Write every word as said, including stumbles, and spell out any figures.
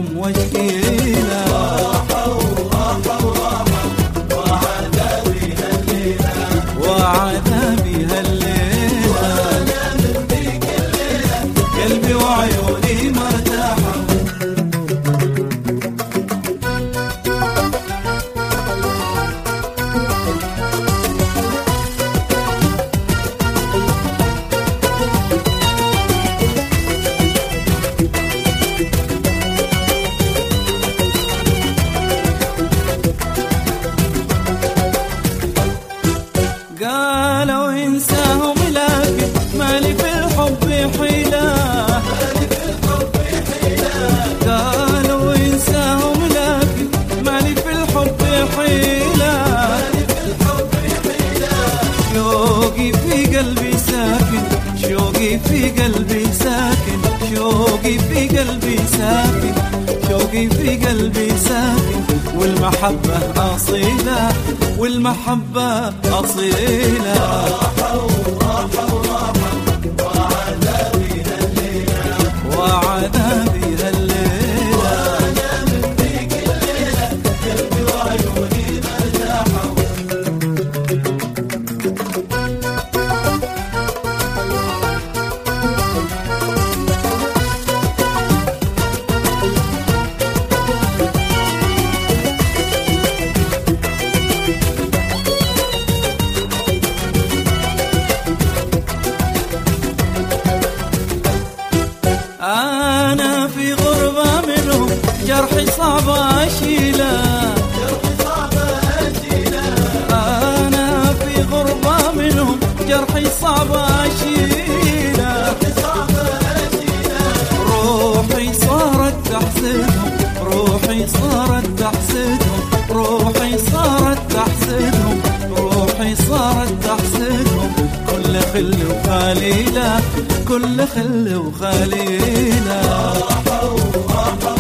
واشكيله. وعذابي هالليلة وعذابي هالليلة وانا من ذيك الليلة قلبي وعيوني مرتاحة. قالوا انساهم لكن مالي في الحب حيلة. قالوا انساهم لكن مالي في الحب حيلة. شوقي في قلبي ساكن شوقي في قلبي ساكن شوقي في قلبي ساكن شوقي في قلبي ساكن. والمحبة أصيلة والمحبة أصيلة. وعذابي هالليلة وعذابي هالليلة وانا من ذيك الليلة قلبي وعيوني مرتاحة. أنا في غربة منهم جرحي صعب أشيله. أنا في غربة منهم جرحي صعب أشيله. روحي صارت تحسدهم روحي صارت تحسدهم روحي صارت تحسدهم روحي صارت تحسدهم. كل خل وخليلة كل خل وخليلة.